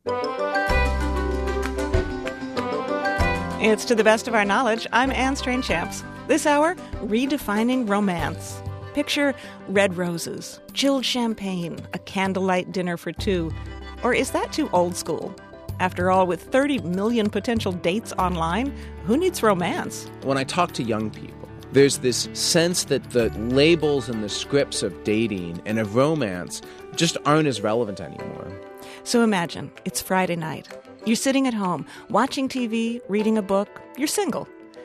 It's To the Best of Our Knowledge. I'm Anne Strainchamps. This hour, redefining romance. Picture red roses, chilled champagne, a candlelight dinner for two. Or is that too old school? After all, with 30 million potential dates online, who needs romance? When I talk to young people, there's this sense that the labels and the scripts of dating and of romance just aren't as relevant anymore. So imagine, it's Friday night. You're sitting at home, watching TV, reading a book. You're single.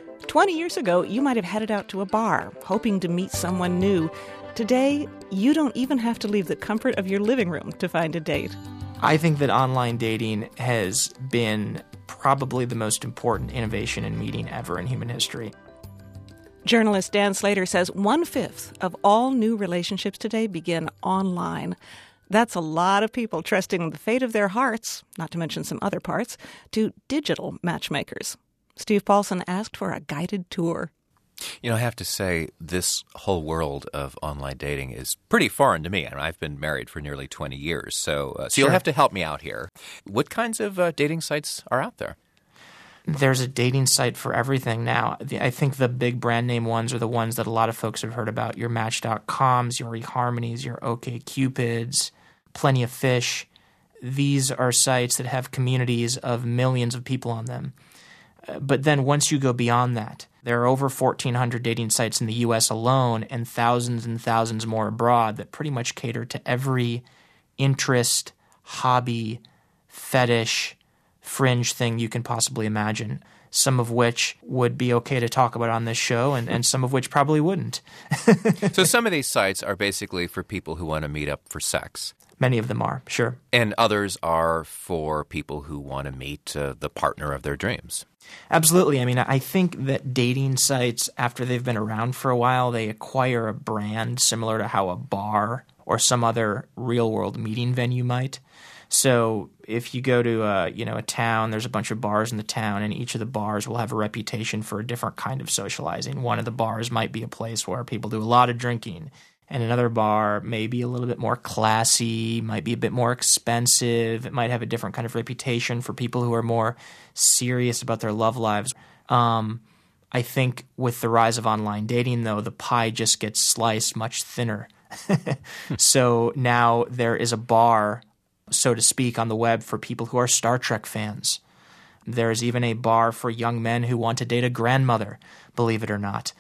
20 years ago, you might have headed out to a bar, hoping to meet someone new. Today, you don't even have to leave the comfort of your living room to find a date. I think that online dating has been probably the most important innovation in meeting ever in human history. Journalist Dan Slater says 1/5 of all new relationships today begin online. That's a lot of people trusting the fate of their hearts, not to mention some other parts, to digital matchmakers. Steve Paulson asked for a guided tour. You know, I have to say, this whole world of online dating is pretty foreign to me. I mean, I've been married for nearly 20 years, so Sure. You'll have to help me out here. What kinds of dating sites are out there? There's a dating site for everything now. I think the big brand name ones are the ones that a lot of folks have heard about. Your Match.coms, your eHarmonies, your OkCupids, Plenty of Fish. These are sites that have communities of millions of people on them. But then once you go beyond that, there are over 1,400 dating sites in the U.S. alone and thousands more abroad that pretty much cater to every interest, hobby, fetish, fringe thing you can possibly imagine, some of which would be okay to talk about on this show and some of which probably wouldn't. So some of these sites are basically for people who want to meet up for sex. Many of them are, sure. And others are for people who want to meet the partner of their dreams. Absolutely. I mean, I think that dating sites, after they've been around for a while, they acquire a brand similar to how a bar or some other real-world meeting venue might. So if you go to a town, there's a bunch of bars in the town, and each of the bars will have a reputation for a different kind of socializing. One of the bars might be a place where people do a lot of drinking, and another bar may be a little bit more classy, might be a bit more expensive. It might have a different kind of reputation for people who are more serious about their love lives. I think with the rise of online dating, though, the pie just gets sliced much thinner. So now there is a bar, so to speak, on the web for people who are Star Trek fans. There's even a bar for young men who want to date a grandmother, believe it or not.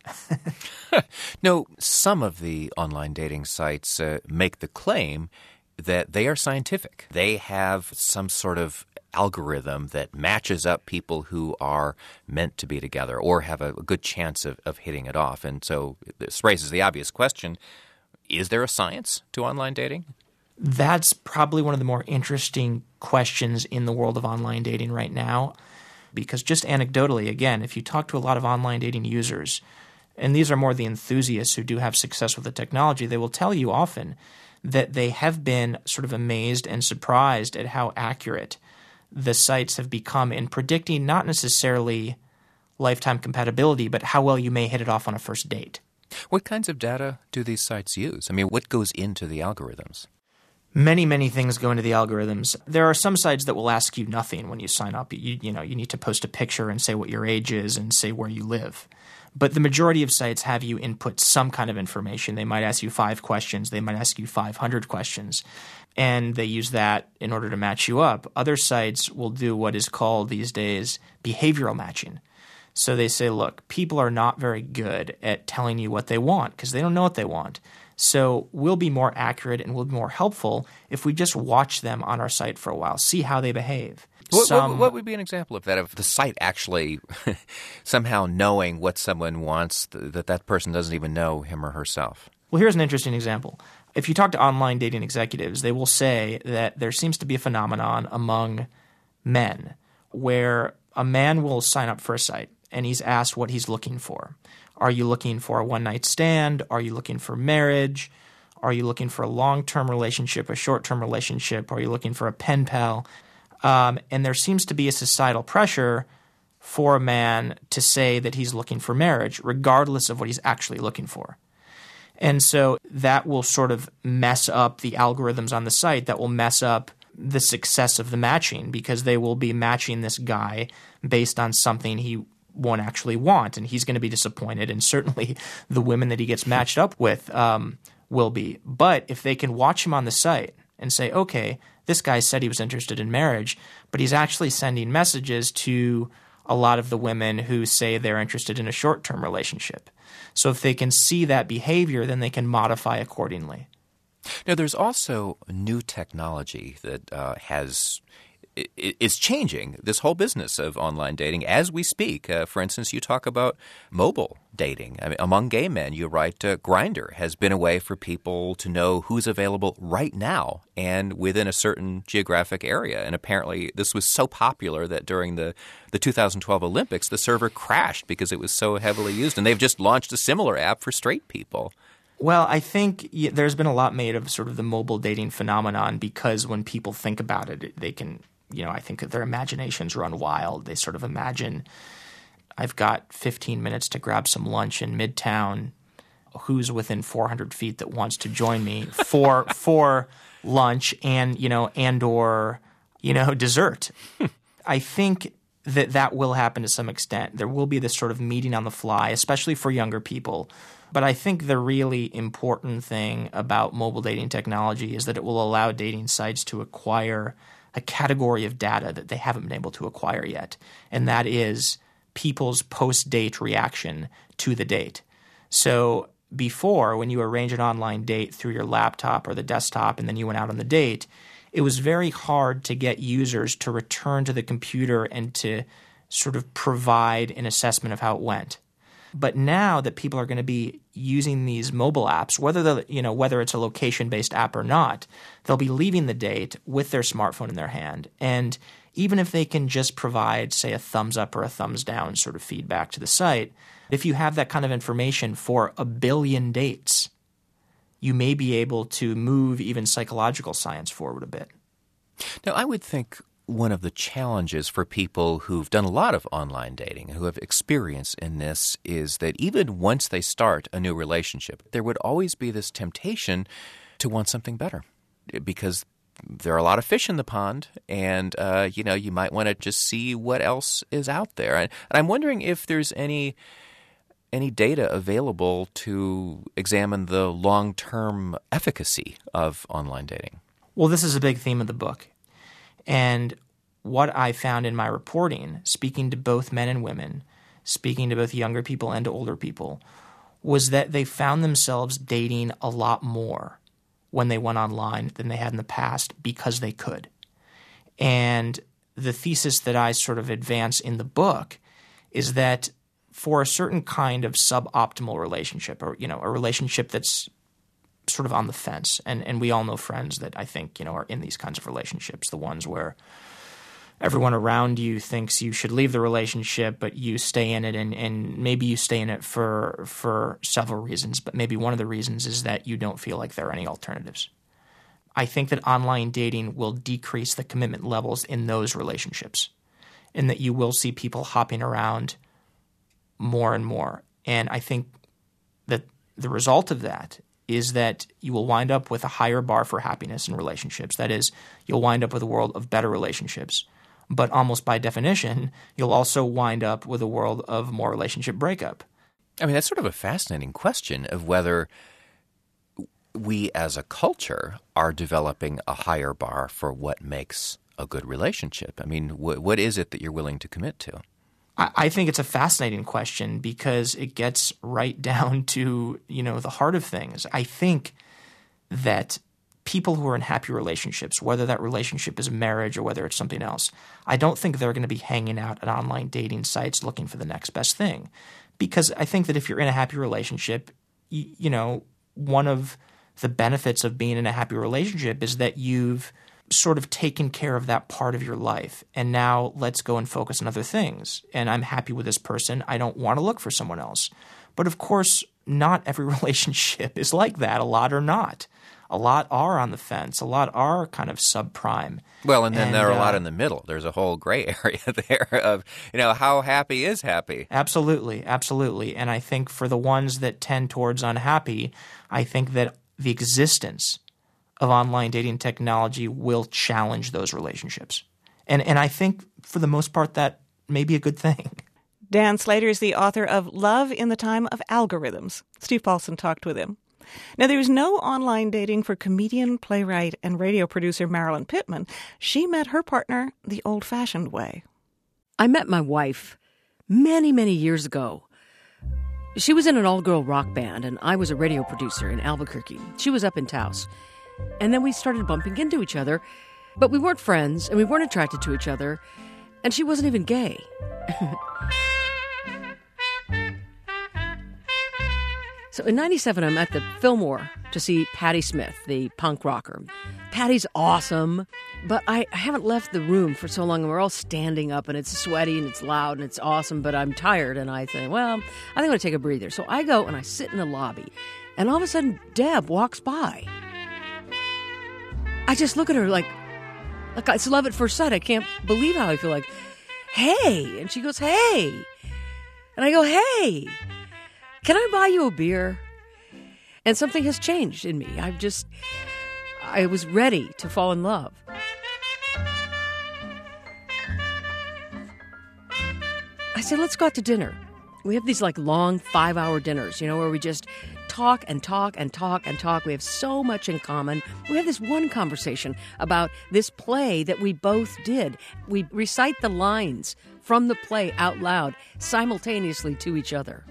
No, some of the online dating sites make the claim that they are scientific. They have some sort of algorithm that matches up people who are meant to be together or have a good chance of hitting it off. And so this raises the obvious question, is there a science to online dating? That's probably one of the more interesting questions in the world of online dating right now, because just anecdotally, again, if you talk to a lot of online dating users, and these are more the enthusiasts who do have success with the technology, they will tell you often that they have been sort of amazed and surprised at how accurate the sites have become in predicting not necessarily lifetime compatibility, but how well you may hit it off on a first date. What kinds of data do these sites use? I mean, what goes into the algorithms? Many things go into the algorithms. There are some sites that will ask you nothing when you sign up. You need to post a picture and say what your age is and say where you live. But the majority of sites have you input some kind of information. They might ask you 5 questions. They might ask you 500 questions. And they use that in order to match you up. Other sites will do what is called these days behavioral matching. So they say, look, people are not very good at telling you what they want because they don't know what they want. So we'll be more accurate and we'll be more helpful if we just watch them on our site for a while, see how they behave. What would be an example of that, of the site actually somehow knowing what someone wants that person doesn't even know him or herself? Well, here's an interesting example. If you talk to online dating executives, they will say that there seems to be a phenomenon among men where a man will sign up for a site and he's asked what he's looking for. Are you looking for a one-night stand? Are you looking for marriage? Are you looking for a long-term relationship, a short-term relationship? Are you looking for a pen pal? And there seems to be a societal pressure for a man to say that he's looking for marriage, regardless of what he's actually looking for. And so that will sort of mess up the algorithms on the site. That will mess up the success of the matching, because they will be matching this guy based on something he won't actually want, and he's going to be disappointed, and certainly the women that he gets matched up with will be. But if they can watch him on the site and say, okay, this guy said he was interested in marriage, but he's actually sending messages to a lot of the women who say they're interested in a short-term relationship. So if they can see that behavior, then they can modify accordingly. Now, there's also new technology that is changing this whole business of online dating as we speak. For instance, you talk about mobile dating. I mean, among gay men, you write Grindr has been a way for people to know who's available right now and within a certain geographic area. And apparently this was so popular that during the 2012 Olympics, the server crashed because it was so heavily used. And they've just launched a similar app for straight people. Well, I think there's been a lot made of sort of the mobile dating phenomenon because when people think about it, they can – I think that their imaginations run wild. They sort of imagine, I've got 15 minutes to grab some lunch in Midtown. Who's within 400 feet that wants to join me for lunch and or dessert? I think that will happen to some extent. There will be this sort of meeting on the fly, especially for younger people. But I think the really important thing about mobile dating technology is that it will allow dating sites to acquire a category of data that they haven't been able to acquire yet, and that is people's post-date reaction to the date. So before, when you arrange an online date through your laptop or the desktop and then you went out on the date, it was very hard to get users to return to the computer and to sort of provide an assessment of how it went. But now that people are going to be using these mobile apps, whether it's a location-based app or not, they'll be leaving the date with their smartphone in their hand. And even if they can just provide, say, a thumbs up or a thumbs down sort of feedback to the site, if you have that kind of information for 1 billion dates, you may be able to move even psychological science forward a bit. Now, I would think one of the challenges for people who've done a lot of online dating, who have experience in this, is that even once they start a new relationship, there would always be this temptation to want something better because there are a lot of fish in the pond and, you might want to just see what else is out there. And I'm wondering if there's any data available to examine the long-term efficacy of online dating. Well, this is a big theme of the book. And what I found in my reporting, speaking to both men and women, speaking to both younger people and to older people, was that they found themselves dating a lot more when they went online than they had in the past because they could. And the thesis that I sort of advance in the book is that for a certain kind of suboptimal relationship or, a relationship that's sort of on the fence. And we all know friends that I think, are in these kinds of relationships, the ones where everyone around you thinks you should leave the relationship, but you stay in it and maybe you stay in it for several reasons. But maybe one of the reasons is that you don't feel like there are any alternatives. I think that online dating will decrease the commitment levels in those relationships and that you will see people hopping around more and more. And I think that the result of that is that you will wind up with a higher bar for happiness in relationships. That is, you'll wind up with a world of better relationships. But almost by definition, you'll also wind up with a world of more relationship breakup. I mean, that's sort of a fascinating question of whether we as a culture are developing a higher bar for what makes a good relationship. I mean, what is it that you're willing to commit to? I think it's a fascinating question because it gets right down to, the heart of things. I think that people who are in happy relationships, whether that relationship is a marriage or whether it's something else, I don't think they're going to be hanging out at online dating sites looking for the next best thing. Because I think that if you're in a happy relationship, one of the benefits of being in a happy relationship is that you've sort of taken care of that part of your life. And now let's go and focus on other things. And I'm happy with this person. I don't want to look for someone else. But of course, not every relationship is like that. A lot are not. A lot are on the fence. A lot are kind of subprime. Well, and then there are a lot in the middle. There's a whole gray area there of, how happy is happy. Absolutely. Absolutely. And I think for the ones that tend towards unhappy, I think that the existence of online dating technology will challenge those relationships. And I think for the most part that may be a good thing. Dan Slater is the author of Love in the Time of Algorithms. Steve Paulson talked with him. Now, there's no online dating for comedian, playwright, and radio producer Marilyn Pittman. She met her partner the old-fashioned way. I met my wife many, many years ago. She was in an all-girl rock band, and I was a radio producer in Albuquerque. She was up in Taos. And then we started bumping into each other, but we weren't friends, and we weren't attracted to each other, and she wasn't even gay. So in 97, I'm at the Fillmore to see Patti Smith, the punk rocker. Patti's awesome, but I haven't left the room for so long, and we're all standing up, and it's sweaty, and it's loud, and it's awesome, but I'm tired, and I think, well, I think I'm going to take a breather. So I go, and I sit in the lobby, and all of a sudden, Deb walks by. I just look at her like it's love at first sight. I can't believe how I feel like, hey, and she goes, hey, and I go, hey, can I buy you a beer? And something has changed in me. I was ready to fall in love. I said, let's go out to dinner. We have these like long 5-hour dinners, where we just talk and talk and talk and talk. We have so much in common. We have this one conversation about this play that we both did. We recite the lines from the play out loud simultaneously to each other.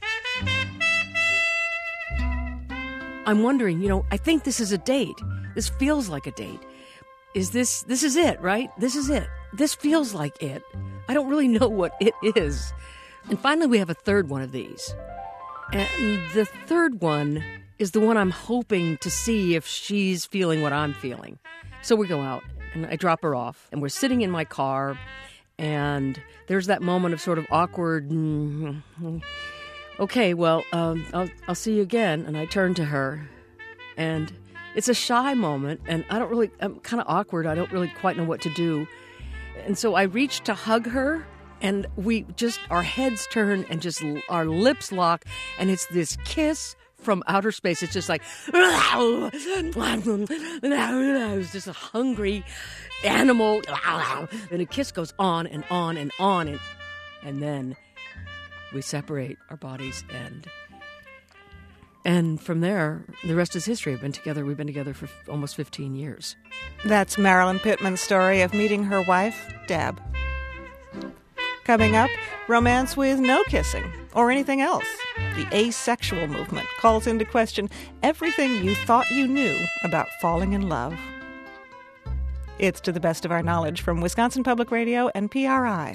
I'm wondering, I think this is a date. This feels like a date. This is it, right? This is it. This feels like it. I don't really know what it is. And finally, we have a third one of these. And the third one is the one I'm hoping to see if she's feeling what I'm feeling. So we go out, and I drop her off, and we're sitting in my car, and there's that moment of sort of awkward, okay, well, I'll see you again. And I turn to her, and it's a shy moment, and I'm kind of awkward. I don't really quite know what to do. And so I reach to hug her, and our heads turn and just our lips lock, and it's this kiss from outer space. It's just like, it's just a hungry animal, and a kiss goes on and on and on, and then we separate our bodies, and from there, the rest is history. We've been together for almost 15 years. That's Marilyn Pittman's story of meeting her wife, Deb. Coming up, romance with no kissing or anything else. The asexual movement calls into question everything you thought you knew about falling in love. It's To the Best of Our Knowledge from Wisconsin Public Radio and PRI.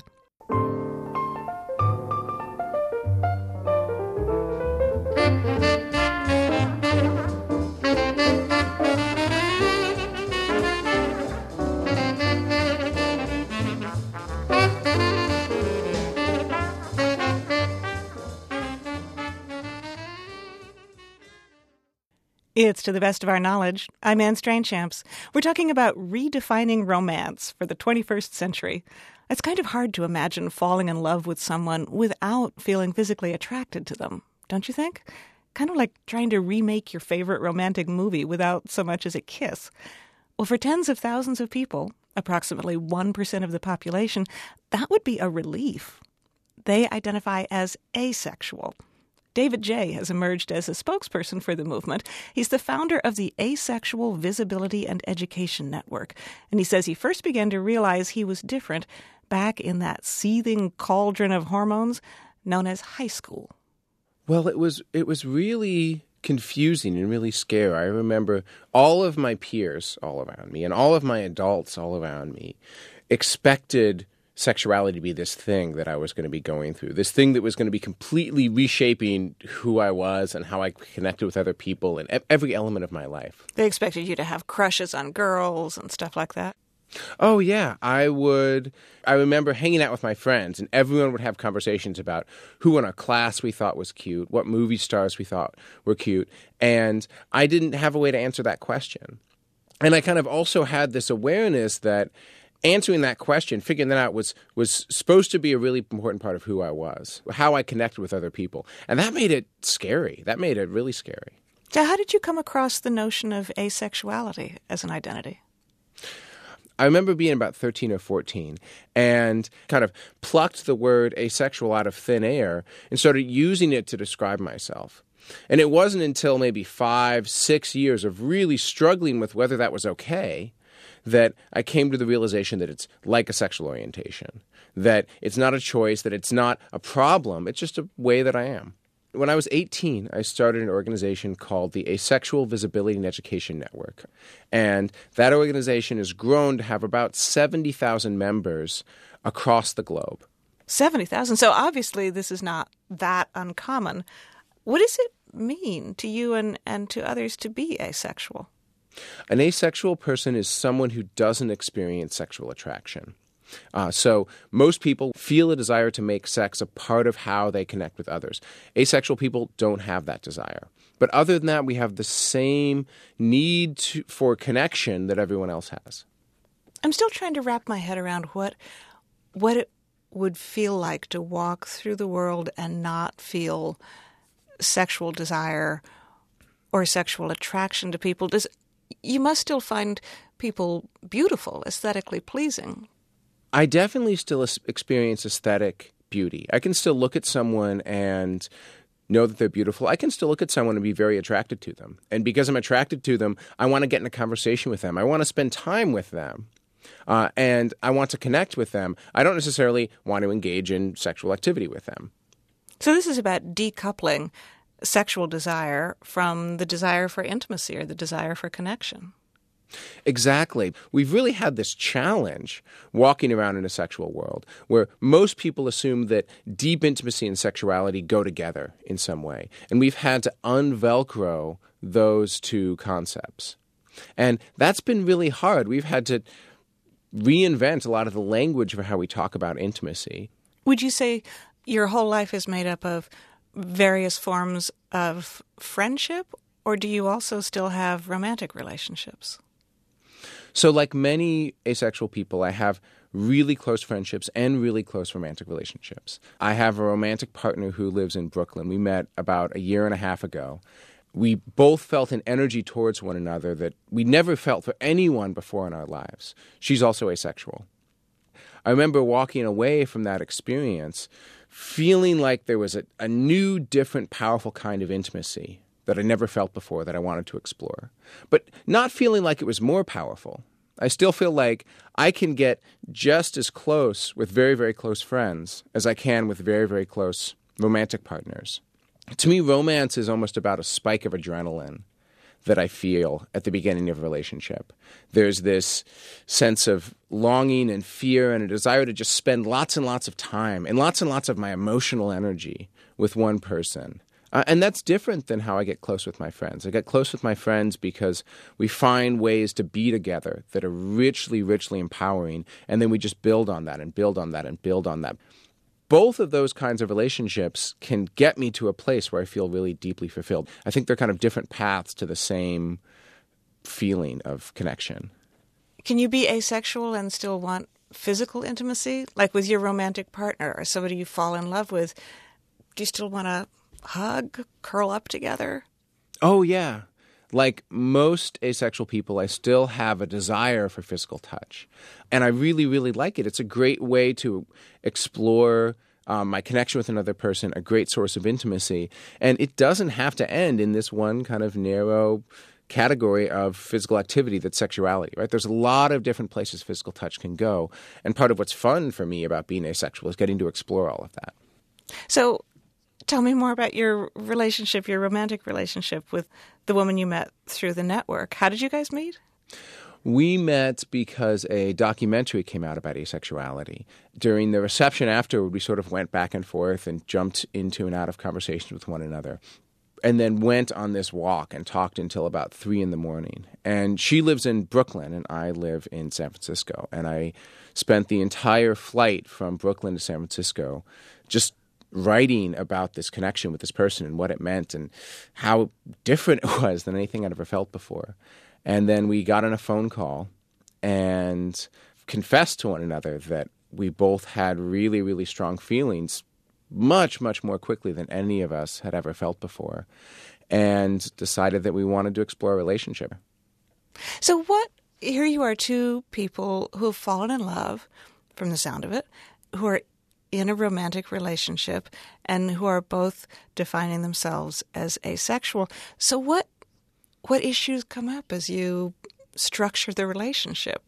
It's To the Best of Our Knowledge. I'm Anne Strainchamps. We're talking about redefining romance for the 21st century. It's kind of hard to imagine falling in love with someone without feeling physically attracted to them, don't you think? Kind of like trying to remake your favorite romantic movie without so much as a kiss. Well, for tens of thousands of people, approximately 1% of the population, that would be a relief. They identify as asexual. David Jay has emerged as a spokesperson for the movement. He's the founder of the Asexual Visibility and Education Network. And he says he first began to realize he was different back in that seething cauldron of hormones known as high school. Well, it was really confusing and really scary. I remember all of my peers all around me and all of my adults all around me expected sexuality to be this thing that I was going to be going through, this thing that was going to be completely reshaping who I was and how I connected with other people in every element of my life. They expected you to have crushes on girls and stuff like that. Oh, yeah. I remember hanging out with my friends, and everyone would have conversations about who in our class we thought was cute, what movie stars we thought were cute, and I didn't have a way to answer that question. And I kind of also had this awareness that answering that question, figuring that out was supposed to be a really important part of who I was, how I connected with other people. And that made it scary. That made it really scary. So how did you come across the notion of asexuality as an identity? I remember being about 13 or 14 and kind of plucked the word asexual out of thin air and started using it to describe myself. And it wasn't until maybe 5-6 years of really struggling with whether that was okay that I came to the realization that it's like a sexual orientation, that it's not a choice, that it's not a problem, it's just a way that I am. When I was 18, I started an organization called the Asexual Visibility and Education Network. And that organization has grown to have about 70,000 members across the globe. 70,000. So obviously this is not that uncommon. What does it mean to you and to others to be asexual? An asexual person is someone who doesn't experience sexual attraction. So most people feel a desire to make sex a part of how they connect with others. Asexual people don't have that desire. But other than that, we have the same need for connection that everyone else has. I'm still trying to wrap my head around what it would feel like to walk through the world and not feel sexual desire or sexual attraction to people. You must still find people beautiful, aesthetically pleasing. I definitely still experience aesthetic beauty. I can still look at someone and know that they're beautiful. I can still look at someone and be very attracted to them. And because I'm attracted to them, I want to get in a conversation with them. I want to spend time with them. And I want to connect with them. I don't necessarily want to engage in sexual activity with them. So this is about decoupling sexual desire from the desire for intimacy or the desire for connection. Exactly. We've really had this challenge walking around in a sexual world where most people assume that deep intimacy and sexuality go together in some way. And we've had to unvelcro those two concepts. And that's been really hard. We've had to reinvent a lot of the language for how we talk about intimacy. Would you say your whole life is made up of various forms of friendship, or do you also still have romantic relationships? So like many asexual people, I have really close friendships and really close romantic relationships. I have a romantic partner who lives in Brooklyn. We met about 1.5 years ago. We both felt an energy towards one another that we never felt for anyone before in our lives. She's also asexual. I remember walking away from that experience feeling like there was a new, different, powerful kind of intimacy that I never felt before that I wanted to explore. But not feeling like it was more powerful. I still feel like I can get just as close with very, very close friends as I can with very, very close romantic partners. To me, romance is almost about a spike of adrenaline that I feel at the beginning of a relationship. There's this sense of longing and fear and a desire to just spend lots and lots of time and lots of my emotional energy with one person. And that's different than how I get close with my friends. I get close with my friends because we find ways to be together that are richly, richly empowering, and then we just build on that and build on that and build on that. Both of those kinds of relationships can get me to a place where I feel really deeply fulfilled. I think they're kind of different paths to the same feeling of connection. Can you be asexual and still want physical intimacy? Like with your romantic partner or somebody you fall in love with, do you still want to hug, curl up together? Oh, yeah. Like most asexual people, I still have a desire for physical touch. And I really, really like it. It's a great way to explore my connection with another person, a great source of intimacy. And it doesn't have to end in this one kind of narrow category of physical activity that's sexuality, right? There's a lot of different places physical touch can go. And part of what's fun for me about being asexual is getting to explore all of that. So tell me more about your relationship, your romantic relationship with the woman you met through the network. How did you guys meet? We met because a documentary came out about asexuality. During the reception afterward, we sort of went back and forth and jumped into and out of conversations with one another, and then went on this walk and talked until about 3 a.m. And she lives in Brooklyn, and I live in San Francisco. And I spent the entire flight from Brooklyn to San Francisco just writing about this connection with this person and what it meant and how different it was than anything I'd ever felt before. And then we got on a phone call and confessed to one another that we both had really, really strong feelings much, much more quickly than any of us had ever felt before. and decided that we wanted to explore a relationship. So here you are, two people who have fallen in love, from the sound of it, who are in a romantic relationship and who are both defining themselves as asexual. So what issues come up as you structure the relationship?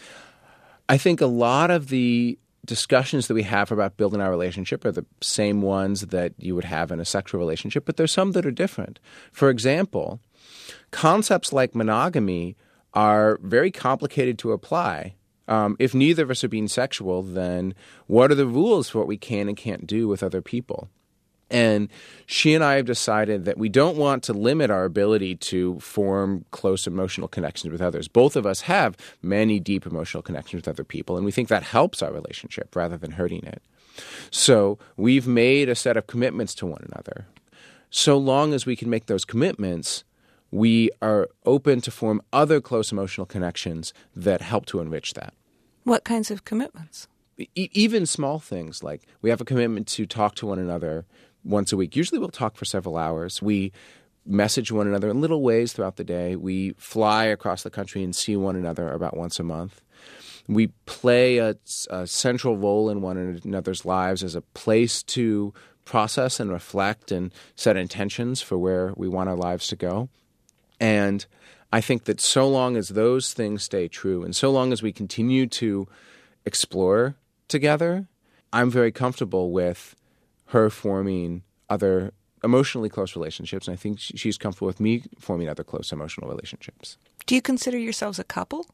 I think a lot of the discussions that we have about building our relationship are the same ones that you would have in a sexual relationship, but there's some that are different. For example, concepts like monogamy are very complicated to apply. If neither of us are being sexual, then what are the rules for what we can and can't do with other people? And she and I have decided that we don't want to limit our ability to form close emotional connections with others. Both of us have many deep emotional connections with other people, and we think that helps our relationship rather than hurting it. So we've made a set of commitments to one another. So long as we can make those commitments, we are open to form other close emotional connections that help to enrich that. What kinds of commitments? Even small things, like we have a commitment to talk to one another once a week. Usually we'll talk for several hours. We message one another in little ways throughout the day. We fly across the country and see one another about once a month. We play a central role in one another's lives as a place to process and reflect and set intentions for where we want our lives to go. And I think that so long as those things stay true and so long as we continue to explore together, I'm very comfortable with her forming other emotionally close relationships. And I think she's comfortable with me forming other close emotional relationships. Do you consider yourselves a couple?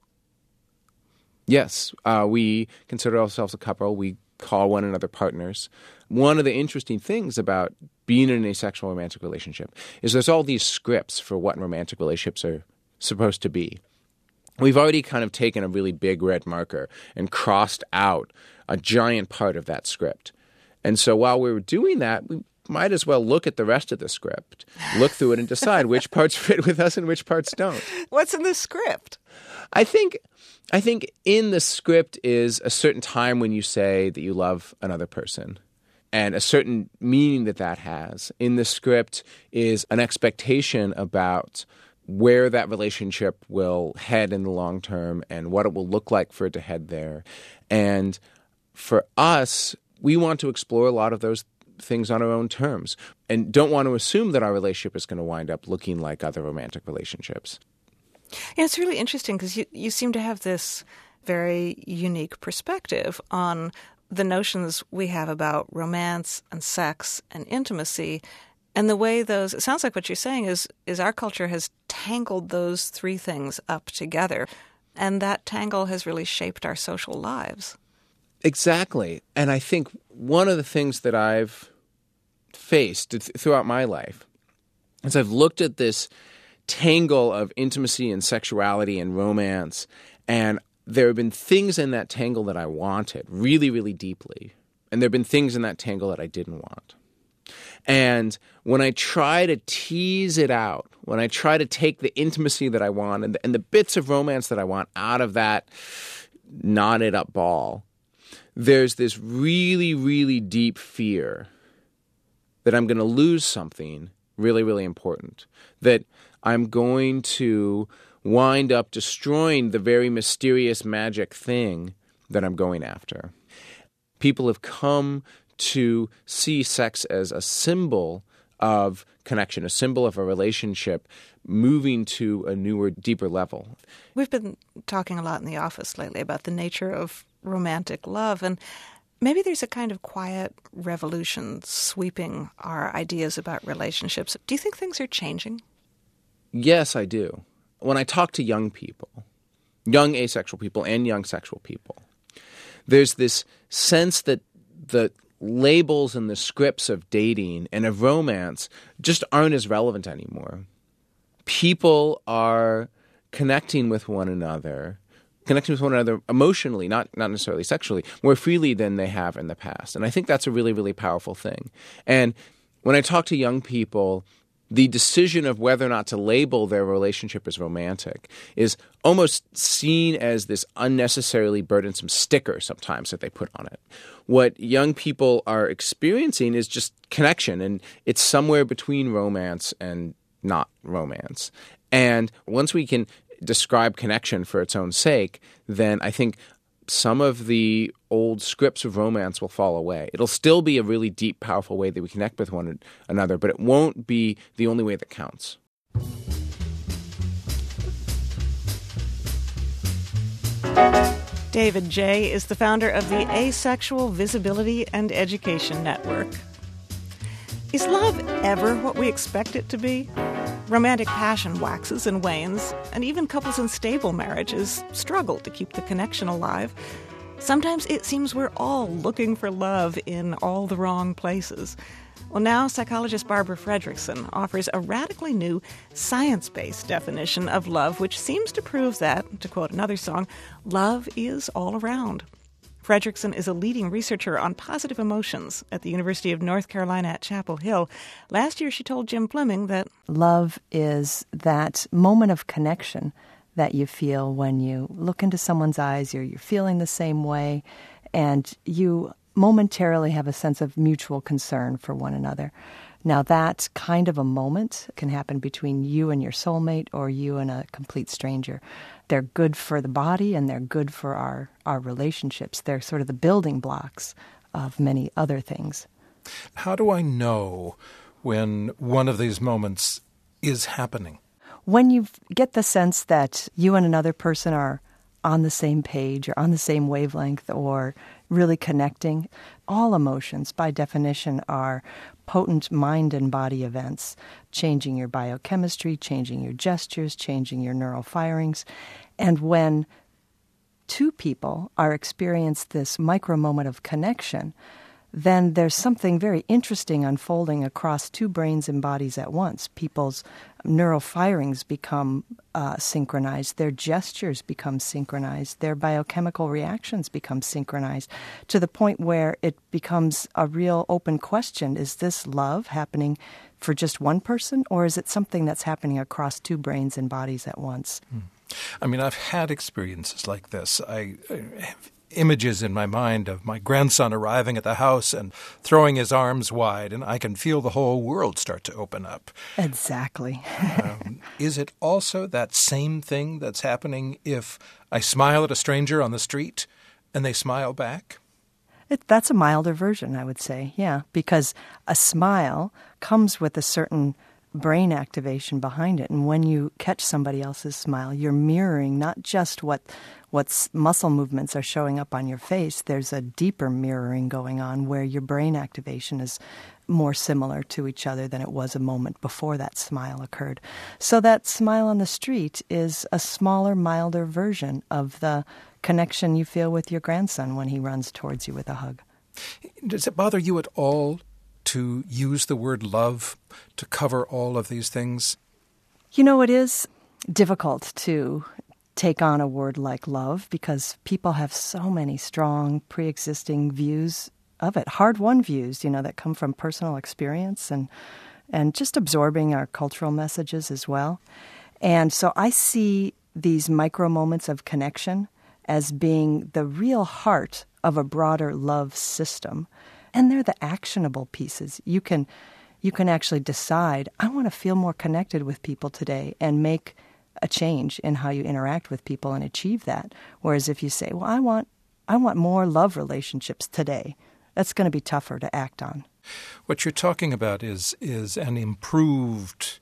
Yes, we consider ourselves a couple. We call one another partners. One of the interesting things about being in an asexual romantic relationship is there's all these scripts for what romantic relationships are supposed to be. We've already kind of taken a really big red marker and crossed out a giant part of that script. And so while we were doing that, we might as well look at the rest of the script, look through it and decide which parts fit with us and which parts don't. What's in the script? I think in the script is a certain time when you say that you love another person and a certain meaning that has. In the script is an expectation about where that relationship will head in the long term and what it will look like for it to head there. And for us, we want to explore a lot of those things on our own terms and don't want to assume that our relationship is going to wind up looking like other romantic relationships. Yeah, it's really interesting because you seem to have this very unique perspective on the notions we have about romance and sex and intimacy and the way those – it sounds like what you're saying is our culture has tangled those three things up together, and that tangle has really shaped our social lives. Exactly. And I think one of the things that I've faced throughout my life is I've looked at this tangle of intimacy and sexuality and romance, and there have been things in that tangle that I wanted really, really deeply, and there have been things in that tangle that I didn't want. And when I try to tease it out, when I try to take the intimacy that I want and the bits of romance that I want out of that knotted up ball, there's this really, really deep fear that I'm going to lose something really, really important, that I'm going to wind up destroying the very mysterious magic thing that I'm going after. People have come to see sex as a symbol of connection, a symbol of a relationship moving to a newer, deeper level. We've been talking a lot in the office lately about the nature of romantic love, and maybe there's a kind of quiet revolution sweeping our ideas about relationships. Do you think things are changing? Yes, I do. When I talk to young people, young asexual people and young sexual people, there's this sense that the labels and the scripts of dating and of romance just aren't as relevant anymore. People are connecting with one another emotionally, not necessarily sexually, more freely than they have in the past. And I think that's a really, really powerful thing. And when I talk to young people, the decision of whether or not to label their relationship as romantic is almost seen as this unnecessarily burdensome sticker sometimes that they put on it. What young people are experiencing is just connection, and it's somewhere between romance and not romance. And once we can describe connection for its own sake, then I think some of the old scripts of romance will fall away. It'll still be a really deep, powerful way that we connect with one another, but it won't be the only way that counts. David J. is the founder of the Asexual Visibility and Education Network. Is love ever what we expect it to be? Romantic passion waxes and wanes, and even couples in stable marriages struggle to keep the connection alive. Sometimes it seems we're all looking for love in all the wrong places. Well, now psychologist Barbara Fredrickson offers a radically new science-based definition of love, which seems to prove that, to quote another song, love is all around. Fredrickson is a leading researcher on positive emotions at the University of North Carolina at Chapel Hill. Last year, she told Jim Fleming that love is that moment of connection that you feel when you look into someone's eyes, you're feeling the same way, and you momentarily have a sense of mutual concern for one another. Now, that kind of a moment can happen between you and your soulmate or you and a complete stranger. They're good for the body and they're good for our relationships. They're sort of the building blocks of many other things. How do I know when one of these moments is happening? When you get the sense that you and another person are on the same page or on the same wavelength or really connecting. All emotions, by definition, are potent mind and body events, changing your biochemistry, changing your gestures, changing your neural firings. And when two people are experiencing this micro moment of connection, then there's something very interesting unfolding across two brains and bodies at once. People's neural firings become synchronized, their gestures become synchronized, their biochemical reactions become synchronized, to the point where it becomes a real open question. Is this love happening for just one person, or is it something that's happening across two brains and bodies at once? I mean, I've had experiences like this. I have images in my mind of my grandson arriving at the house and throwing his arms wide, and I can feel the whole world start to open up. Exactly. Is it also that same thing that's happening if I smile at a stranger on the street and they smile back? That's a milder version, I would say, yeah, because a smile comes with a certain brain activation behind it. And when you catch somebody else's smile, you're mirroring not just what muscle movements are showing up on your face. There's a deeper mirroring going on where your brain activation is more similar to each other than it was a moment before that smile occurred. So that smile on the street is a smaller, milder version of the connection you feel with your grandson when he runs towards you with a hug. Does it bother you at all to use the word love to cover all of these things? You know, it is difficult to take on a word like love because people have so many strong pre-existing views of it, hard-won views, that come from personal experience and just absorbing our cultural messages as well. And so I see these micro moments of connection as being the real heart of a broader love system. And they're the actionable pieces. You can actually decide, I want to feel more connected with people today and make a change in how you interact with people and achieve that. Whereas if you say, well, I want more love relationships today, that's going to be tougher to act on. What you're talking about is an improved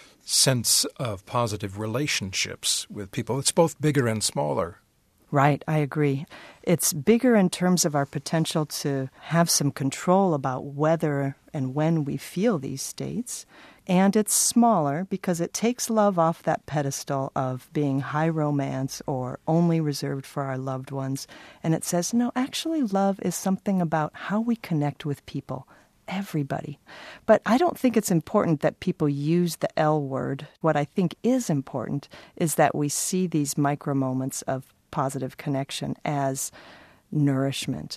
sense of positive relationships with people. It's both bigger and smaller. Right, I agree. It's bigger in terms of our potential to have some control about whether and when we feel these states. And it's smaller because it takes love off that pedestal of being high romance or only reserved for our loved ones. And it says, no, actually love is something about how we connect with people, everybody. But I don't think it's important that people use the L word. What I think is important is that we see these micro moments of positive connection as nourishment,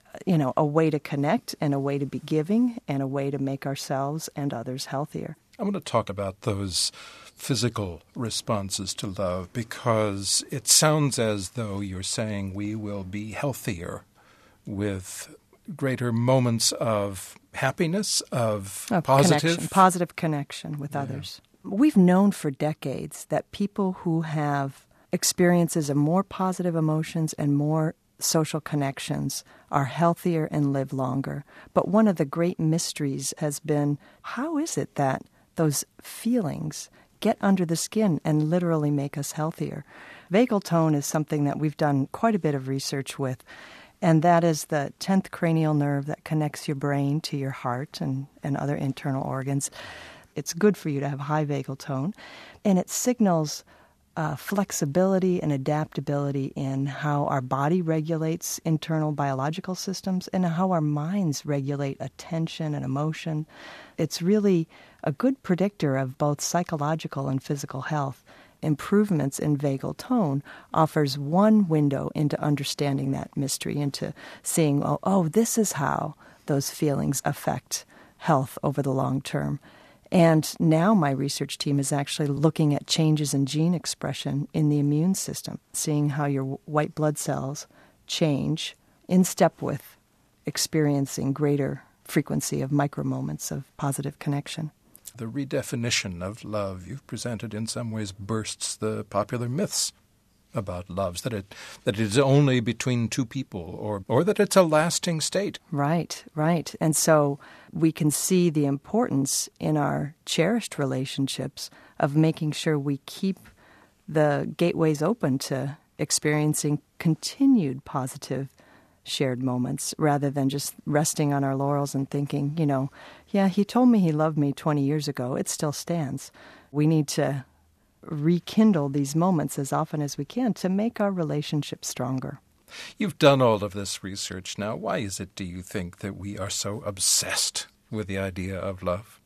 a way to connect and a way to be giving and a way to make ourselves and others healthier. I want to talk about those physical responses to love because it sounds as though you're saying we will be healthier with greater moments of happiness, of positive connection with others. We've known for decades that people who have experiences of more positive emotions and more social connections are healthier and live longer. But one of the great mysteries has been, how is it that those feelings get under the skin and literally make us healthier? Vagal tone is something that we've done quite a bit of research with, and that is the 10th cranial nerve that connects your brain to your heart and other internal organs. It's good for you to have high vagal tone, and it signals flexibility and adaptability in how our body regulates internal biological systems and how our minds regulate attention and emotion. It's really a good predictor of both psychological and physical health. Improvements in vagal tone offers one window into understanding that mystery, into seeing, this is how those feelings affect health over the long term. And now my research team is actually looking at changes in gene expression in the immune system, seeing how your white blood cells change in step with experiencing greater frequency of micro-moments of positive connection. The redefinition of love you've presented in some ways bursts the popular myths about love, that it is only between two people or that it's a lasting state. Right. And so we can see the importance in our cherished relationships of making sure we keep the gateways open to experiencing continued positive shared moments rather than just resting on our laurels and thinking, he told me he loved me 20 years ago. It still stands. We need to rekindle these moments as often as we can to make our relationship stronger. You've done all of this research now. Why is it, do you think, that we are so obsessed with the idea of love?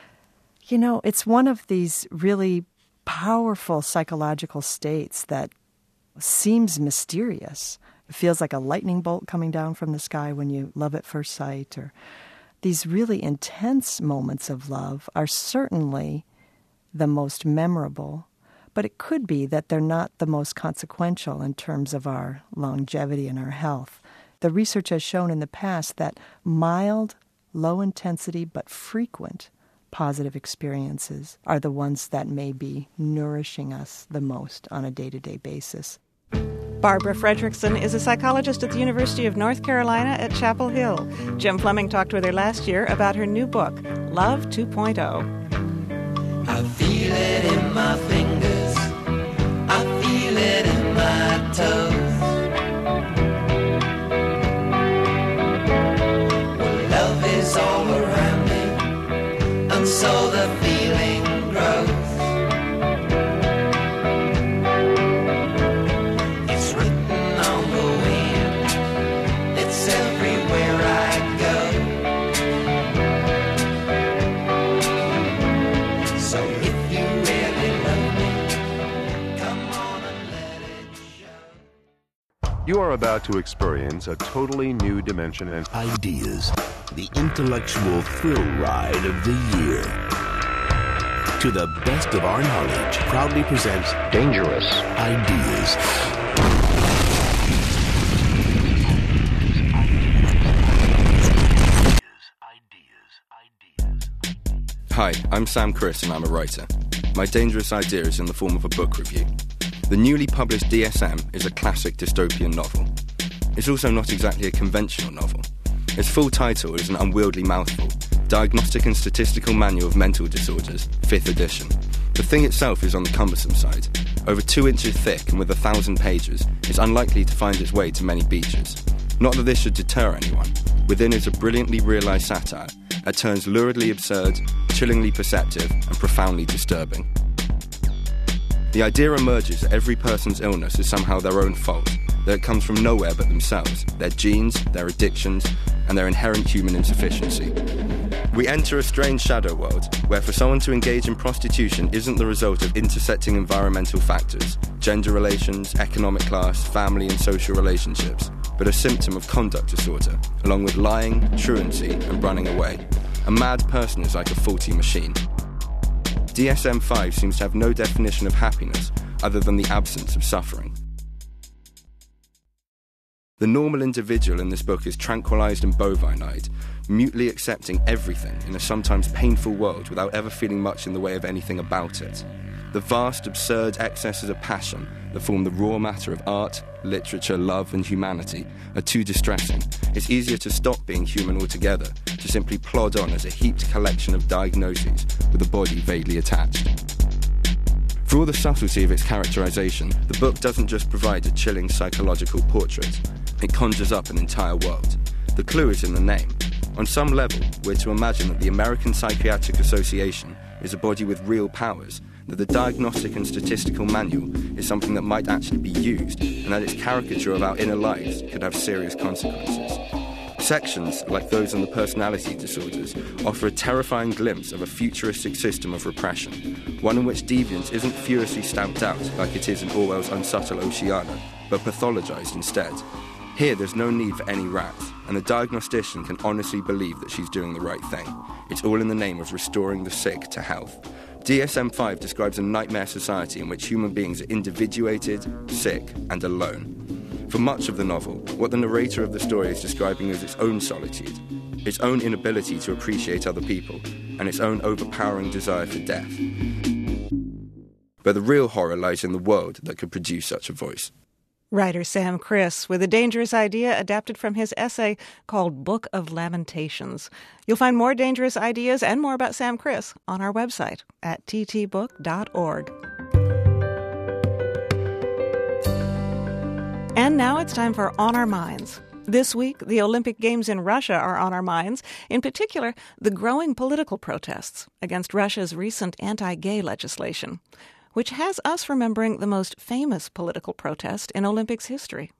It's one of these really powerful psychological states that seems mysterious. It feels like a lightning bolt coming down from the sky when you love at first sight. Or these really intense moments of love are certainly the most memorable, but it could be that they're not the most consequential in terms of our longevity and our health. The research has shown in the past that mild, low intensity, but frequent positive experiences are the ones that may be nourishing us the most on a day-to-day basis. Barbara Fredrickson is a psychologist at the University of North Carolina at Chapel Hill. Jim Fleming talked with her last year about her new book, Love 2.0. I feel it in my fingers, I feel it in my toes. Well, love is all around me, and so the feeling grows. It's written on the wind, it's everywhere I go. So if you really love me, come on and let it show. You are about to experience a totally new dimension and ideas, the intellectual thrill ride of the year. To the best of our knowledge, proudly presents Dangerous Ideas. Hi, I'm Sam Criss and I'm a writer. My Dangerous Idea is in the form of a book review. The newly published DSM is a classic dystopian novel. It's also not exactly a conventional novel. Its full title is an unwieldy mouthful, Diagnostic and Statistical Manual of Mental Disorders, 5th edition. The thing itself is on the cumbersome side. Over 2 inches thick and with 1,000 pages, it's unlikely to find its way to many beaches. Not that this should deter anyone. Within is a brilliantly realised satire, at turns luridly absurd, chillingly perceptive, and profoundly disturbing. The idea emerges that every person's illness is somehow their own fault, that it comes from nowhere but themselves, their genes, their addictions, and their inherent human insufficiency. We enter a strange shadow world, where for someone to engage in prostitution isn't the result of intersecting environmental factors, gender relations, economic class, family and social relationships, but a symptom of conduct disorder, along with lying, truancy, and running away. A mad person is like a faulty machine. DSM-5 seems to have no definition of happiness other than the absence of suffering. The normal individual in this book is tranquilized and bovine-eyed, mutely accepting everything in a sometimes painful world without ever feeling much in the way of anything about it. The vast, absurd excesses of passion that form the raw matter of art, literature, love, and humanity are too distressing. It's easier to stop being human altogether, to simply plod on as a heaped collection of diagnoses with a body vaguely attached. For all the subtlety of its characterization, the book doesn't just provide a chilling psychological portrait. It conjures up an entire world. The clue is in the name. On some level, we're to imagine that the American Psychiatric Association is a body with real powers, that the Diagnostic and Statistical Manual is something that might actually be used, and that its caricature of our inner lives could have serious consequences. Sections, like those on the personality disorders, offer a terrifying glimpse of a futuristic system of repression, one in which deviance isn't furiously stamped out like it is in Orwell's unsubtle Oceana, but pathologized instead. Here, there's no need for any rats, and the diagnostician can honestly believe that she's doing the right thing. It's all in the name of restoring the sick to health. DSM-5 describes a nightmare society in which human beings are individuated, sick, and alone. For much of the novel, what the narrator of the story is describing is its own solitude, its own inability to appreciate other people, and its own overpowering desire for death. But the real horror lies in the world that could produce such a voice. Writer Sam Criss with a dangerous idea adapted from his essay called Book of Lamentations. You'll find more dangerous ideas and more about Sam Criss on our website at ttbook.org. And now it's time for On Our Minds. This week, the Olympic Games in Russia are on our minds, in particular, the growing political protests against Russia's recent anti-gay legislation, which has us remembering the most famous political protest in Olympics history.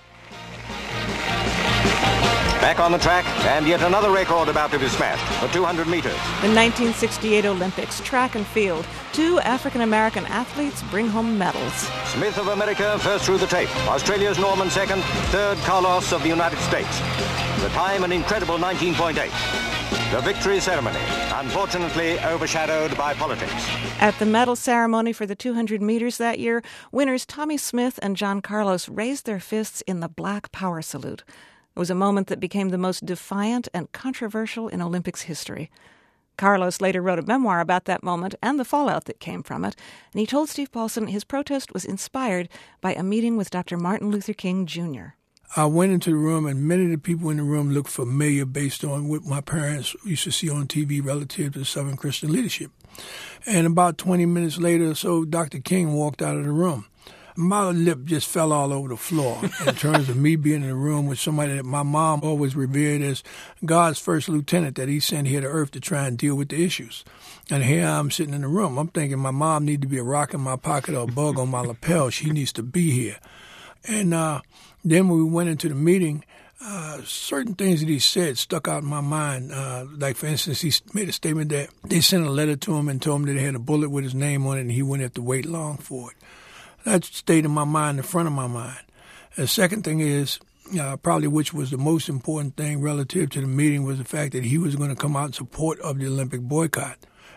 Back on the track, and yet another record about to be smashed, the 200 meters. The 1968 Olympics, track and field. 2 African-American athletes bring home medals. Smith of America first through the tape. Australia's Norman second. Third, Carlos of the United States. The time, an incredible 19.8. The victory ceremony, unfortunately overshadowed by politics. At the medal ceremony for the 200 meters that year, winners Tommy Smith and John Carlos raised their fists in the Black Power salute. It was a moment that became the most defiant and controversial in Olympics history. Carlos later wrote a memoir about that moment and the fallout that came from it, and he told Steve Paulson his protest was inspired by a meeting with Dr. Martin Luther King Jr. I went into the room, and many of the people in the room looked familiar based on what my parents used to see on TV relative to Southern Christian leadership. And about 20 minutes later or so, Dr. King walked out of the room. My lip just fell all over the floor in terms of me being in the room with somebody that my mom always revered as God's first lieutenant that he sent here to earth to try and deal with the issues. And here I'm sitting in the room. I'm thinking my mom needs to be a rock in my pocket or a bug on my lapel. She needs to be here. And then when we went into the meeting, certain things that he said stuck out in my mind. Like, for instance, he made a statement that they sent a letter to him and told him that they had a bullet with his name on it and he wouldn't have to wait long for it. That stayed in my mind, in front of my mind. The second thing is, probably which was the most important thing relative to the meeting, was the fact that he was going to come out in support of the Olympic boycott.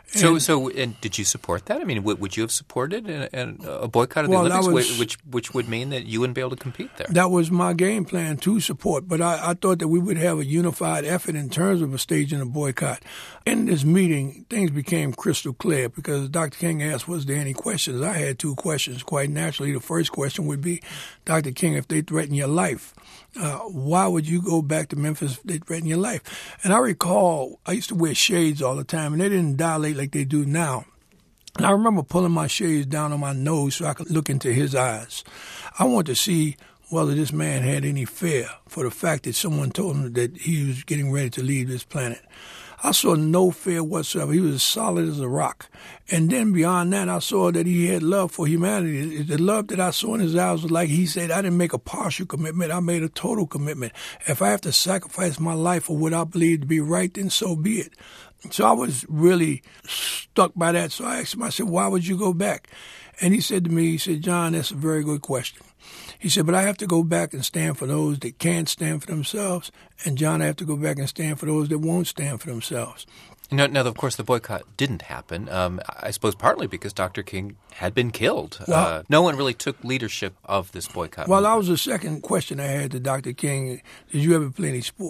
And did you support that? I mean, would you have supported a boycott of the Olympics, which would mean that you wouldn't be able to compete there? That was my game plan to support, but I thought that we would have a unified effort in terms of a staging a boycott. In this meeting, things became crystal clear because Dr. King asked, was there any questions? I had 2 questions, quite naturally. The first question would be, Dr. King, if they threaten your life, why would you go back to Memphis if they threaten your life? And I recall I used to wear shades all the time, and they didn't dilate like they do now. And I remember pulling my shades down on my nose so I could look into his eyes. I wanted to see whether this man had any fear for the fact that someone told him that he was getting ready to leave this planet. I saw no fear whatsoever. He was as solid as a rock. And then beyond that, I saw that he had love for humanity. The love that I saw in his eyes was like he said, I didn't make a partial commitment. I made a total commitment. If I have to sacrifice my life for what I believe to be right, then so be it. So I was really stuck by that. So I asked him, I said, why would you go back? And he said to me, he said, John, that's a very good question. He said, but I have to go back and stand for those that can't stand for themselves. And, John, I have to go back and stand for those that won't stand for themselves. Now, of course, the boycott didn't happen, I suppose partly because Dr. King had been killed. Well, no one really took leadership of this boycott. Well, that was the second question I had to Dr. King. Did you ever play any sports?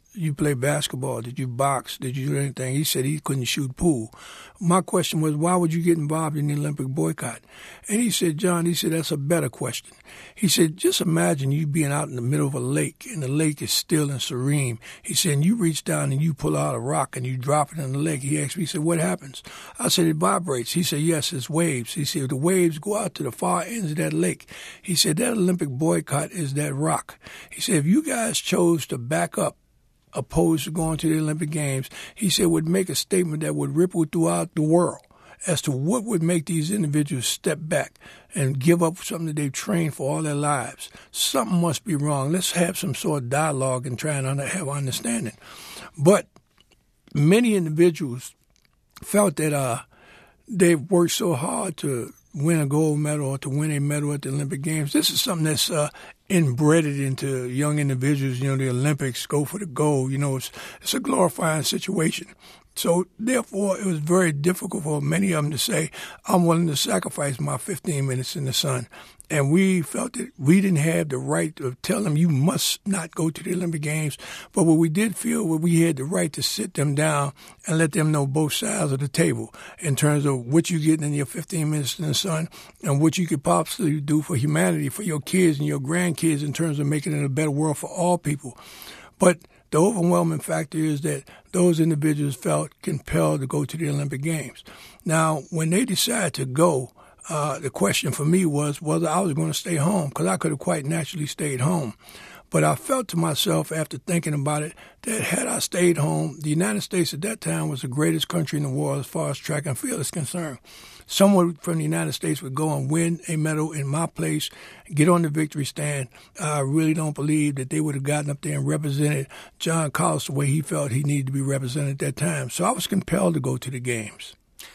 you play basketball? Did you box? Did you do anything? He said he couldn't shoot pool. My question was, why would you get involved in the Olympic boycott? And he said, John, he said, that's a better question. He said, just imagine you being out in the middle of a lake, and the lake is still and serene. He said, and you reach down and you pull out a rock and you drop it in the lake. He asked me, he said, what happens? I said, it vibrates. He said, yes, it's waves. He said, the waves go out to the far ends of that lake. He said, that Olympic boycott is that rock. He said, if you guys chose to back up, opposed to going to the Olympic Games, he said would make a statement that would ripple throughout the world as to what would make these individuals step back and give up something that they've trained for all their lives. Something must be wrong. Let's have some sort of dialogue and try and have understanding. But many individuals felt that they've worked so hard to win a gold medal or to win a medal at the Olympic Games. This is something that's inbred into young individuals. You know, the Olympics, go for the gold. You know, it's a glorifying situation. So, therefore, it was very difficult for many of them to say, I'm willing to sacrifice my 15 minutes in the sun. And we felt that we didn't have the right to tell them, you must not go to the Olympic Games. But what we did feel, we had the right to sit them down and let them know both sides of the table in terms of what you're getting in your 15 minutes in the sun and what you could possibly do for humanity, for your kids and your grandkids in terms of making it a better world for all people. But the overwhelming factor is that those individuals felt compelled to go to the Olympic Games. Now, when they decided to go, the question for me was whether I was going to stay home, because I could have quite naturally stayed home. But I felt to myself after thinking about it that had I stayed home, the United States at that time was the greatest country in the world as far as track and field is concerned. Someone from the United States would go and win a medal in my place, get on the victory stand. I really don't believe that they would have gotten up there and represented John Carlos the way he felt he needed to be represented at that time. So I was compelled to go to the games.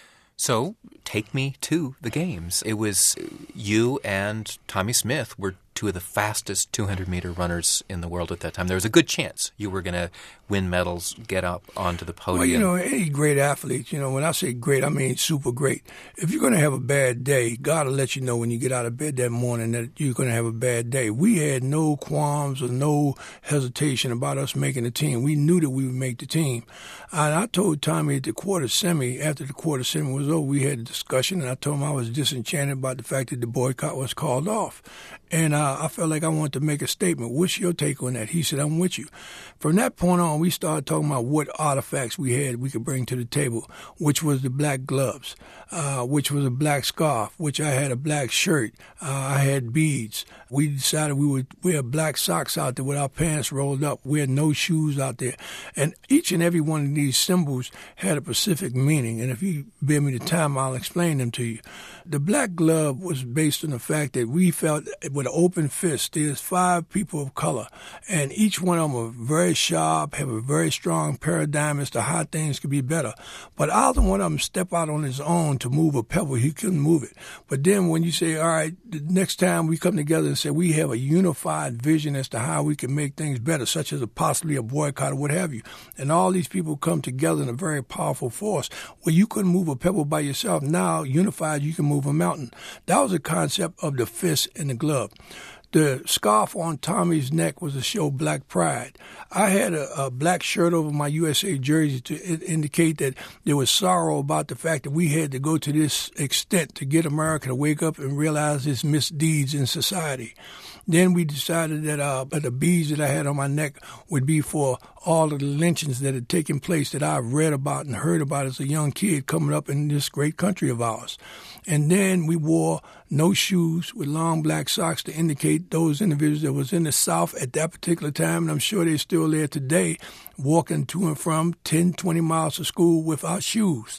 So take me to the games. It was you and Tommie Smith were two of the fastest 200-meter runners in the world at that time. There was a good chance you were going to win medals, get up onto the podium. Well, you know, any great athlete, you know, when I say great, I mean super great. If you're going to have a bad day, God will let you know when you get out of bed that morning that you're going to have a bad day. We had no qualms or no hesitation about us making the team. We knew that we would make the team. And I told Tommie at the quarter semi, after the quarter semi was over, we had a discussion, and I told him I was disenchanted about the fact that the boycott was called off. And I felt like I wanted to make a statement. What's your take on that? He said, I'm with you. From that point on, we started talking about what artifacts we had we could bring to the table, which was the black gloves, which was a black scarf, which I had a black shirt. I had beads. We decided we would wear black socks out there with our pants rolled up, wear no shoes out there. And each and every one of these symbols had a specific meaning. And if you bear me the time, I'll explain them to you. The black glove was based on the fact that we felt with an open fist, there's 5 people of color, and each one of them are very sharp, have a very strong paradigm as to how things could be better. But either one of them step out on his own to move a pebble, he couldn't move it. But then when you say, all right, the next time we come together and say we have a unified vision as to how we can make things better, such as possibly a boycott or what have you, and all these people come together in a very powerful force, where you couldn't move a pebble by yourself. Now, unified, you can move a mountain. That was the concept of the fist and the glove. The scarf on Tommie's neck was to show black pride. I had a black shirt over my USA jersey to indicate that there was sorrow about the fact that we had to go to this extent to get America to wake up and realize its misdeeds in society. Then we decided that the beads that I had on my neck would be for all of the lynchings that had taken place that I've read about and heard about as a young kid coming up in this great country of ours. And then we wore no shoes with long black socks to indicate those individuals that was in the South at that particular time, and I'm sure they're still there today, walking to and from 10, 20 miles to school without shoes.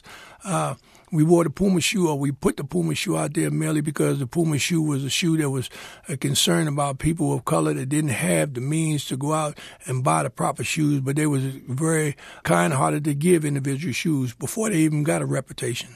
We wore the Puma shoe, or we put the Puma shoe out there merely because the Puma shoe was a shoe that was a concern about people of color that didn't have the means to go out and buy the proper shoes, but they was very kind-hearted to give individual shoes before they even got a reputation.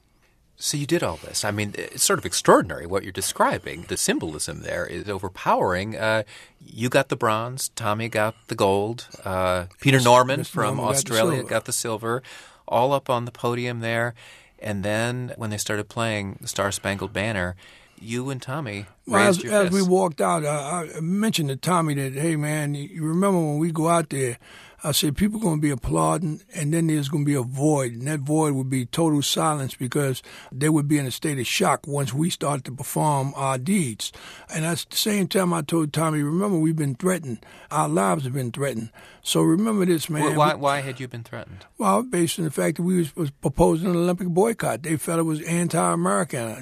So you did all this. I mean, it's sort of extraordinary what you're describing. The symbolism there is overpowering. You got the bronze. Tommie got the gold. Peter Norman from Australia got the silver. All up on the podium there. And then when they started playing the Star-Spangled Banner, you and Tommie raised your fist. As we walked out, I mentioned to Tommie that, hey, man, you remember when we go out there, I said, people are going to be applauding, and then there's going to be a void, and that void would be total silence because they would be in a state of shock once we started to perform our deeds. And at the same time, I told Tommy, remember, we've been threatened. Our lives have been threatened. So remember this, man. Why had you been threatened? Well, based on the fact that we was proposing an Olympic boycott. They felt it was anti-American,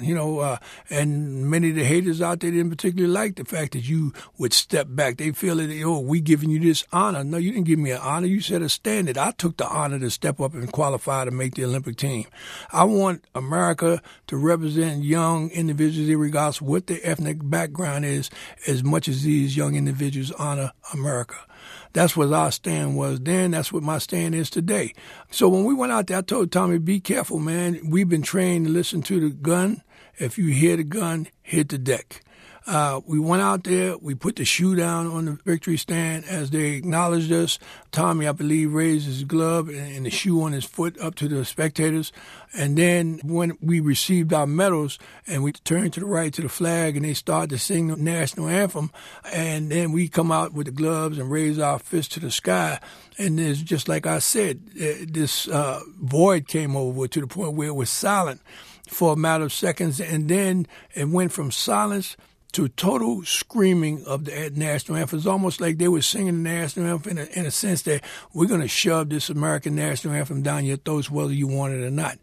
and many of the haters out there didn't particularly like the fact that you would step back. They feel that, we giving you this honor. No, you didn't give me an honor. You set a standard. I took the honor to step up and qualify to make the Olympic team. I want America to represent young individuals, regardless of what their ethnic background is, as much as these young individuals honor America. That's what our stand was then. That's what my stand is today. So when we went out there, I told Tommy, be careful, man. We've been trained to listen to the gun. If you hear the gun, hit the deck. We went out there. We put the shoe down on the victory stand as they acknowledged us. Tommy, I believe, raised his glove and the shoe on his foot up to the spectators. And then when we received our medals and we turned to the right to the flag and they started to sing the national anthem, and then we come out with the gloves and raise our fist to the sky. And it's just like I said, this void came over to the point where it was silent for a matter of seconds. And then it went from silence to total screaming of the national anthem. It's almost like they were singing the national anthem in a sense that we're going to shove this American national anthem down your throats whether you want it or not.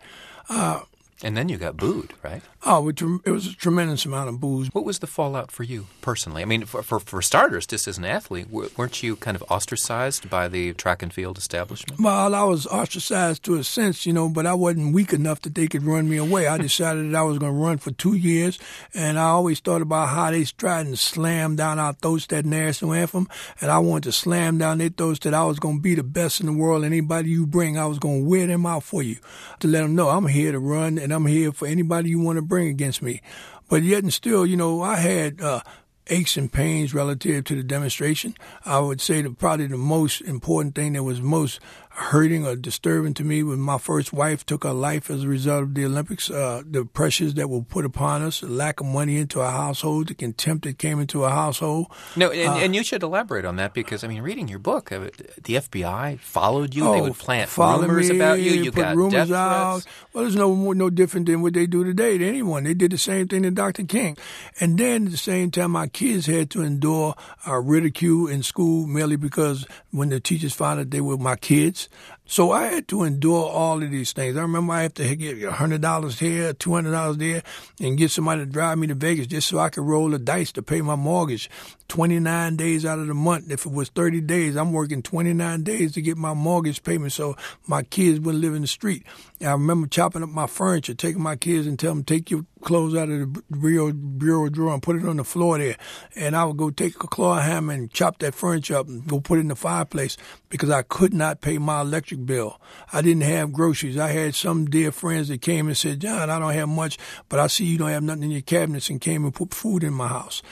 And then you got booed, right? Oh, it was a tremendous amount of boos. What was the fallout for you personally? I mean, for starters, just as an athlete, weren't you kind of ostracized by the track and field establishment? Well, I was ostracized to a sense, but I wasn't weak enough that they could run me away. I decided that I was going to run for 2 years, and I always thought about how they tried to slam down our throats that national anthem, and I wanted to slam down their throats that I was going to be the best in the world. Anybody you bring, I was going to wear them out for you to let them know I'm here to run, and I'm here for anybody you want to bring against me. But yet and still, I had aches and pains relative to the demonstration. I would say that probably the most important thing that was most hurting or disturbing to me was my first wife took her life as a result of the Olympics, the pressures that were put upon us, the lack of money into our household, the contempt that came into our household. No, and you should elaborate on that because, reading your book, the FBI followed you. They would plant rumors about you. You got death threats. Well, there's no different than what they do today to anyone. They did the same thing to Dr. King. And then at the same time, my kids had to endure ridicule in school merely because when the teachers found out they were my kids. So I had to endure all of these things. I remember I had to get $100 here, $200 there, and get somebody to drive me to Vegas just so I could roll the dice to pay my mortgage. 29 days out of the month. If it was 30 days, I'm working 29 days to get my mortgage payment so my kids wouldn't live in the street. I remember chopping up my furniture, taking my kids and telling them, take your clothes out of the bureau drawer and put it on the floor there. And I would go take a claw hammer and chop that furniture up and go put it in the fireplace because I could not pay my electric bill. I didn't have groceries. I had some dear friends that came and said, John, I don't have much, but I see you don't have nothing in your cabinets, and came and put food in my house.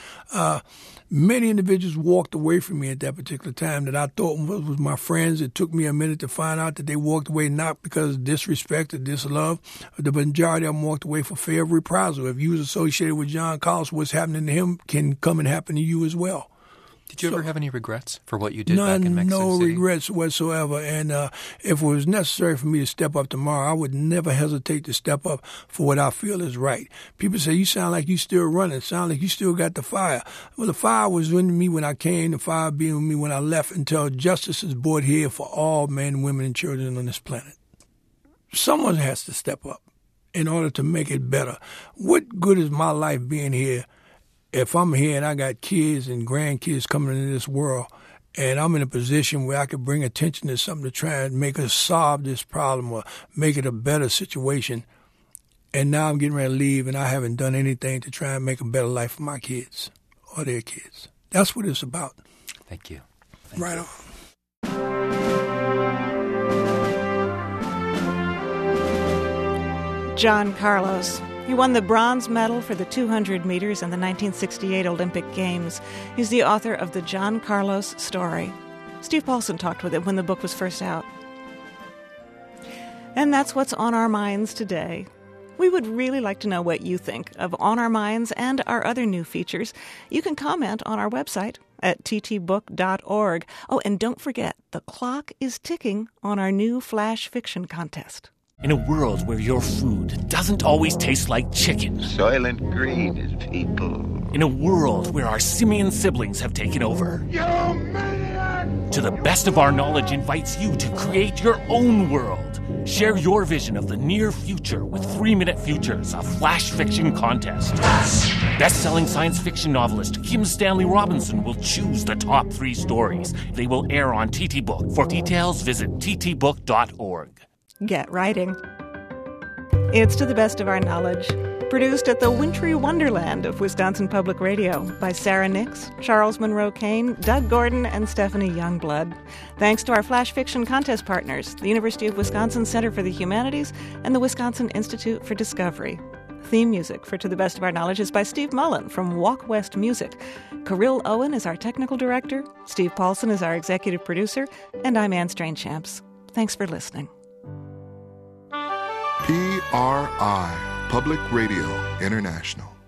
Many individuals walked away from me at that particular time that I thought was my friends. It took me a minute to find out that they walked away not because of disrespect or dislove. The majority of them walked away for fear of reprisal. If you was associated with John Carlos, what's happening to him can come and happen to you as well. Did you ever have any regrets for what you did back in Mexico City? No regrets whatsoever. And if it was necessary for me to step up tomorrow, I would never hesitate to step up for what I feel is right. People say, you sound like you still running. Sound like you still got the fire. Well, the fire was in me when I came. The fire being with me when I left until justice is brought here for all men, women, and children on this planet. Someone has to step up in order to make it better. What good is my life being here if I'm here and I got kids and grandkids coming into this world and I'm in a position where I could bring attention to something to try and make us solve this problem or make it a better situation, and now I'm getting ready to leave and I haven't done anything to try and make a better life for my kids or their kids. That's what it's about. Thank you. Right on. John Carlos. He won the bronze medal for the 200 meters in the 1968 Olympic Games. He's the author of The John Carlos Story. Steve Paulson talked with him when the book was first out. And that's what's on our minds today. We would really like to know what you think of On Our Minds and our other new features. You can comment on our website at ttbook.org. Oh, and don't forget, the clock is ticking on our new Flash Fiction contest. In a world where your food doesn't always taste like chicken. Soylent Green is people. In a world where our simian siblings have taken over. You maniac! To the Best of Our Knowledge invites you to create your own world. Share your vision of the near future with 3-Minute Futures, a Flash Fiction contest. Best-selling science fiction novelist Kim Stanley Robinson will choose the top 3 stories. They will air on TT Book. For details, visit ttbook.org. Get writing. It's To the Best of Our Knowledge, produced at the wintry wonderland of Wisconsin Public Radio by Sarah Nix, Charles Monroe Kane, Doug Gordon, and Stephanie Youngblood. Thanks to our Flash Fiction contest partners, the University of Wisconsin Center for the Humanities and the Wisconsin Institute for Discovery. Theme music for To the Best of Our Knowledge is by Steve Mullen from Walk West Music. Kirill Owen is our technical director, Steve Paulson is our executive producer, and I'm Anne Strange-Champs. Thanks for listening. PRI, Public Radio International.